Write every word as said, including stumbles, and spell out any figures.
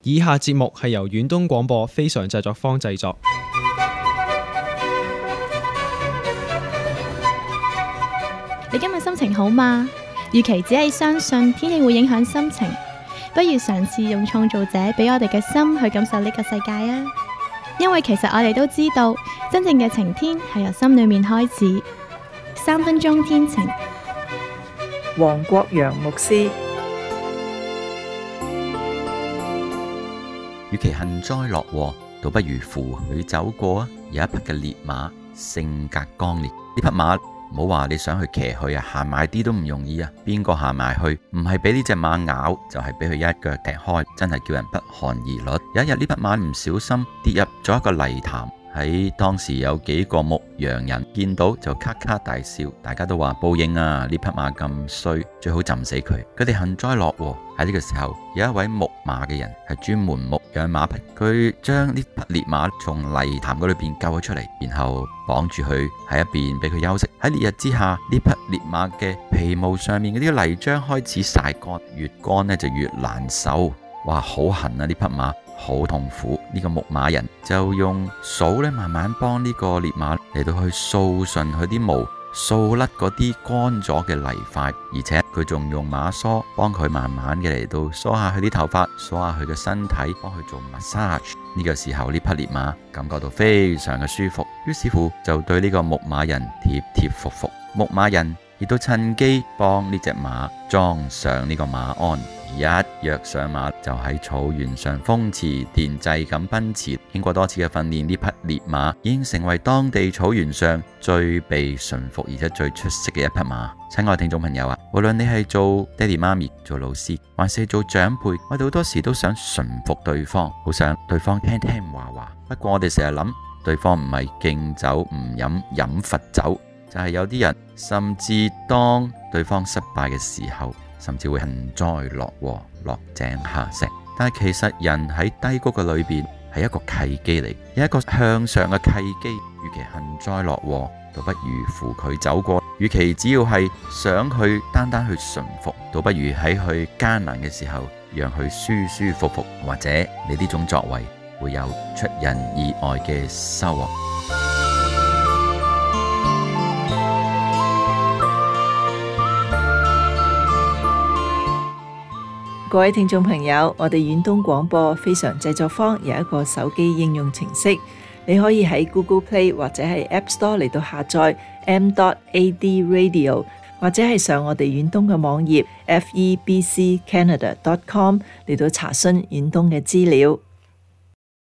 以下節目係由遠東廣播非常製作坊製作。 你今日心情好嗎？與其只係相信天氣會影響心情，不如嘗試用創造者俾我哋嘅心去感受呢個世界啊！因為其實我哋都知道，真正嘅晴天係由心裏面開始。三分鐘天晴， 黃國陽牧師。 與其幸災樂禍，倒不如扶佢走過啊！有一匹嘅烈馬，性格剛烈，呢匹馬唔好話你想去騎佢啊，行埋啲都唔容易啊！邊個行埋去，唔係俾呢隻馬咬，就係俾佢一腳踢開，真係叫人不寒而栗。有一日呢匹馬唔小心跌入咗一個泥潭，喺當時有幾個牧羊人見到就咔咔大笑，大家都話報應啊！呢匹馬咁衰，最好浸死佢。佢哋幸災樂禍。喺呢個時候，有一位牧馬嘅人係專門牧養馬匹，佢將呢匹烈馬從泥潭嗰裏邊救咗出嚟，然後綁住佢喺一邊俾佢休息。喺烈日之下，呢匹烈馬嘅皮毛上面嗰啲泥漿開始曬乾，越乾呢就越難受。哇，好痕啊！呢匹馬好痛苦。呢個牧馬人就用掃咧慢慢幫呢個烈馬嚟到去掃順佢啲毛，掃甩嗰啲乾咗嘅泥塊，而且佢仲用馬梳幫佢慢慢嘅嚟到梳下佢啲頭髮，梳下佢嘅身體，幫佢做 massage。呢個時候呢匹烈馬感覺到非常嘅舒服，於是乎就對呢個牧馬人貼貼服服。牧馬人亦都趁機幫呢隻馬裝上呢個馬鞍，一躍上馬就喺草原上風馳電掣咁奔馳。經過多次嘅訓練，呢匹烈馬已經成為當地草原上最被馴服而且最出色嘅一匹馬。親愛聽眾朋友啊，無論你係做爹哋媽咪、做老師，還是做長輩，我哋好多時都想馴服對方，好想對方聽聽話話。不過我哋成日諗，對方唔係敬酒唔飲，飲罰酒。就係有啲人甚至當對方失敗嘅時候，甚至會幸災樂禍，落井下石。但係其實人喺低谷嘅裏邊係一個契機嚟，有一個向上嘅契機。與其幸災樂禍，倒不如扶佢走過。與其只要係想去單單去馴服，倒不如喺佢艱難嘅時候讓佢舒舒服服。或者你呢種作為會有出人意外嘅收穫。 各位聽眾朋友，我哋遠東廣播非常製作坊有一個手機應用程式，你可以喺 Google Play 或者係 App Store 嚟到下載 m dot a d radio， 或者係上我哋遠東嘅網頁 f e b c canada dot com 嚟到查詢遠東嘅資料。